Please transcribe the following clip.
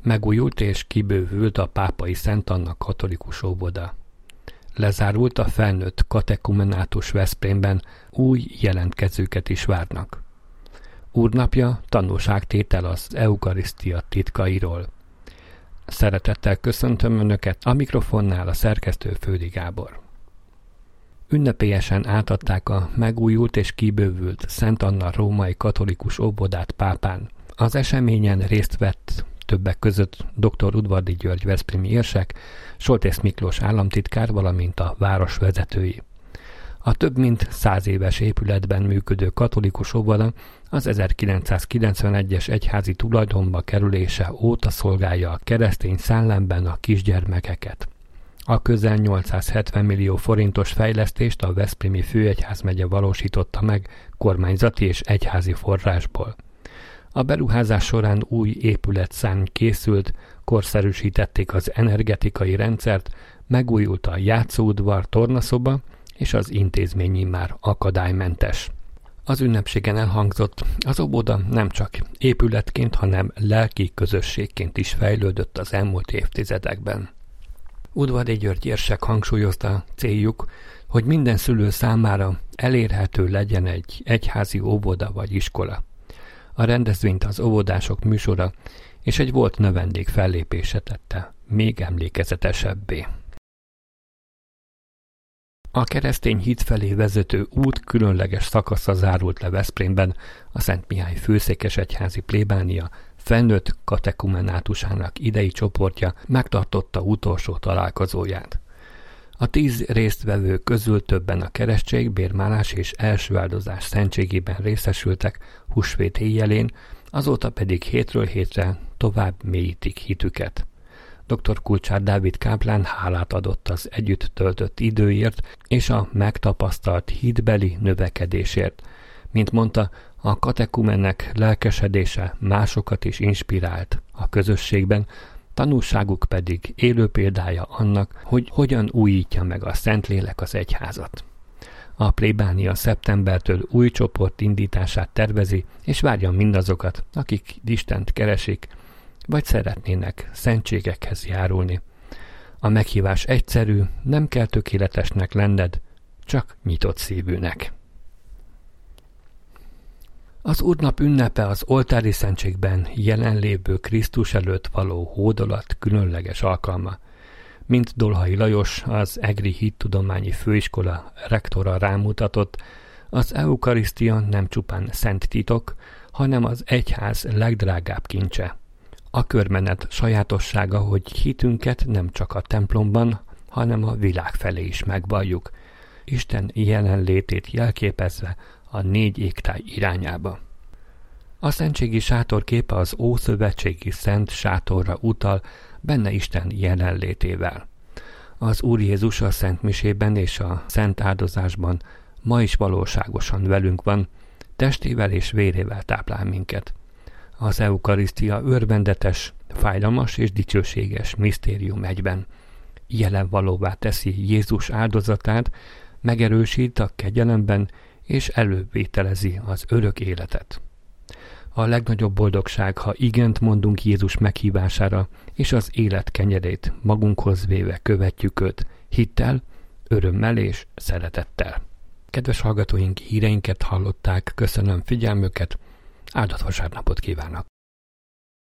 Megújult és kibővült a Pápai Szent Anna katolikus óvoda. Lezárult a felnőtt katekumenátus Veszprémben, új jelentkezőket is várnak. Úrnapja tanúságtétel az eukarisztia titkairól. Szeretettel köszöntöm Önöket, a mikrofonnál a szerkesztő Földi Gábor. Ünnepélyesen átadták a megújult és kibővült Szent Anna római katolikus óvodát Pápán. Az eseményen részt vett többek között dr. Udvardy György veszprémi érsek, Soltész Miklós államtitkár, valamint a város vezetői. A több mint 100 éves épületben működő katolikus óvoda az 1991-es egyházi tulajdonba kerülése óta szolgálja a keresztény szellemben a kisgyermekeket. A közel 870 millió forintos fejlesztést a Veszprémi főegyházmegye valósította meg kormányzati és egyházi forrásból. A beruházás során új épületszárny készült, korszerűsítették az energetikai rendszert, megújult a játszóudvar, tornaszoba, és az intézmény immár akadálymentes. Az ünnepségen elhangzott, az óvoda nem csak épületként, hanem lelki közösségként is fejlődött az elmúlt évtizedekben. Udvardy György érsek hangsúlyozta, céljuk, hogy minden szülő számára elérhető legyen egy egyházi óvoda vagy iskola. A rendezvényt az óvodások műsora és egy volt növendék fellépése tette még emlékezetesebbé. A keresztény hit felé vezető út különleges szakasza zárult le Veszprémben, a Szent Mihály főszékesegyházi plébánia felnőtt katekumenátusának idei csoportja megtartotta utolsó találkozóját. A 10 résztvevő közül többen a keresztség, bérmálás és első áldozás szentségében részesültek húsvét éjjelén, azóta pedig hétről hétre tovább mélyítik hitüket. Dr. Kulcsár Dávid káplán hálát adott az együtt töltött időért és a megtapasztalt hitbeli növekedésért. Mint mondta, a katekumenek lelkesedése másokat is inspirált a közösségben, tanúságuk pedig élő példája annak, hogy hogyan újítja meg a Szentlélek az egyházat. A plébánia szeptembertől új csoport indítását tervezi, és várja mindazokat, akik Istent keresik, vagy szeretnének szentségekhez járulni. A meghívás egyszerű, nem kell tökéletesnek lenned, csak nyitott szívűnek. Az Úrnap ünnepe az oltári szentségben jelenlévő Krisztus előtt való hódolat különleges alkalma. Mint Dolhai Lajos, az Egri Hittudományi Főiskola rektora rámutatott, az eukarisztia nem csupán szent titok, hanem az egyház legdrágább kincse. A körmenet sajátossága, hogy hitünket nem csak a templomban, hanem a világ felé is megvalljuk, Isten jelenlétét jelképezve a 4 égtáj irányába. A szentségi sátor képe az ószövetségi szent sátorra utal, benne Isten jelenlétével. Az Úr Jézus a Szent Misében és a Szent Áldozásban ma is valóságosan velünk van, testével és vérével táplál minket. Az eukarisztia örvendetes, fájdalmas és dicsőséges misztérium egyben. Jelenvalóvá teszi Jézus áldozatát, megerősít a kegyelemben és elővételezi az örök életet. A legnagyobb boldogság, ha igent mondunk Jézus meghívására, és az élet kenyerét magunkhoz véve követjük őt, hittel, örömmel és szeretettel. Kedves hallgatóink, híreinket hallották, köszönöm figyelmüket, áldott vasárnapot kívánok!